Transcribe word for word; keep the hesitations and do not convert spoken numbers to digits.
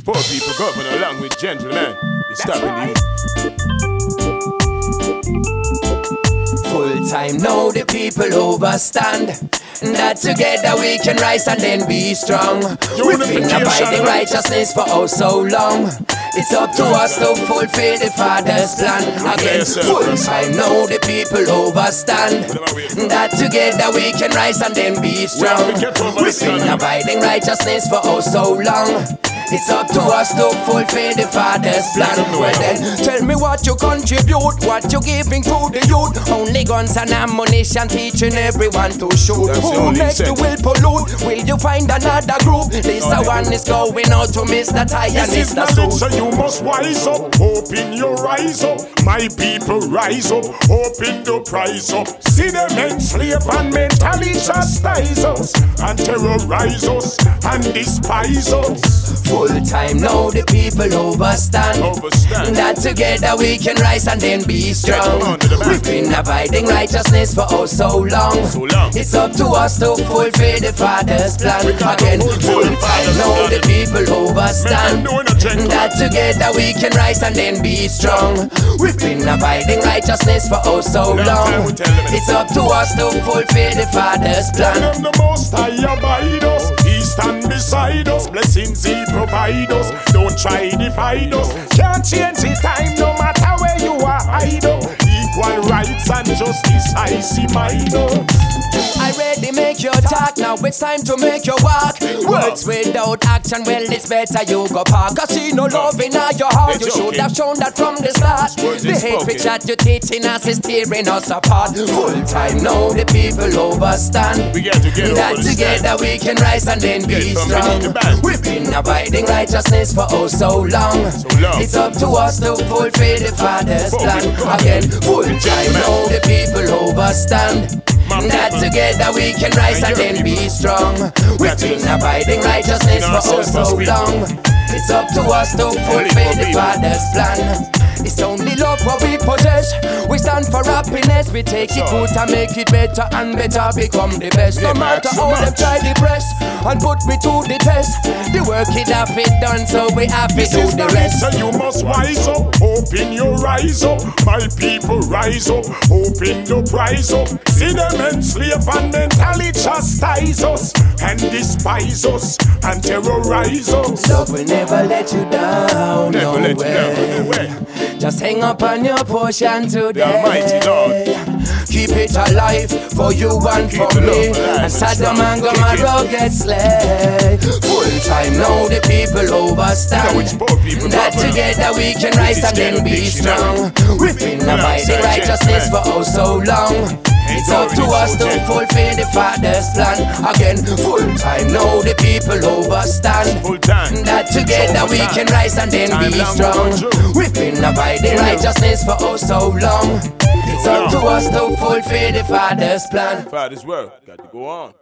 Poor people govern along with gentlemen. It's stopping the youth. Full time now the people overstand. That together we can rise and then be strong. We've been abiding righteousness for oh so long. It's up to us to fulfill the Father's plan. Again, full time now the people overstand. That together we can rise and then be strong. We've been abiding righteousness for oh so long. It's up to us to fulfill the Father's plan. Well then, tell me what you contribute, what you giving to the youth. Only guns and ammunition, teaching everyone to shoot. Who makes the will pollute? Will you find another group? This the one is going out to Mister Ty and Mister Suit. So you must wise up, open your eyes up. My people rise up, open the prize up. See them enslave and mentally chastise us, and terrorize us and despise us. Full time now the people overstand. Overstand. That together we can rise and then be strong. We've been abiding righteousness for oh so long. So long. It's up to us to fulfill the Father's plan. Again, full time now the people overstand. That together we can rise and then be strong. We've been abiding righteousness for oh so long. It's up to us to fulfill the Father's plan. And the Most High abide us, He stand beside us. Blessings He provide us, don't try divide us. Can't change the time no matter where you are idle. Equal rights and justice I see mine us. I ready make your talk, now it's time to make your walk. Words without action, well it's better you go park. Cause see no love in all your heart, you should have shown that from the start. The hate which that you're teaching us is tearing us apart. Full time now the people overstand. We got to get that over together we can rise and then be strong. We've been abiding righteousness for oh so long. So long. It's up to us to fulfill the Father's plan. Again, full time now the people overstand. That together we can rise and then be strong. We've been abiding righteousness for oh so long. It's up to us to fulfill the Father's plan. It's only love what we possess. We stand for happiness. We take it good and make it better and better become the best. No matter how them try to press and put me to the test, the work it have it done, so we have to do the rest. So you must wise up, open your eyes up. My people rise up, open the prize up. See them enslave and mentally chastise us, and despise us and terrorize us. Love will never let you down. Never no let you way. down, no way. Just hang up on your portion today. The Almighty Lord. Keep it alive for you and Keep for the me. love alive And Saddam and and strong. Gomorrah get slayed. Full time now the people overstand. Yeah, which poor people that proper. Together we can rise and then be strong. We've been abiding righteousness for oh so long. It's up to us to fulfill the Father's plan. Again, full time now the people overstand. Full time. That together we can rise and then be strong. We've been abiding righteousness for oh so long. It's up to us to fulfill the Father's plan. Father's work got to go on.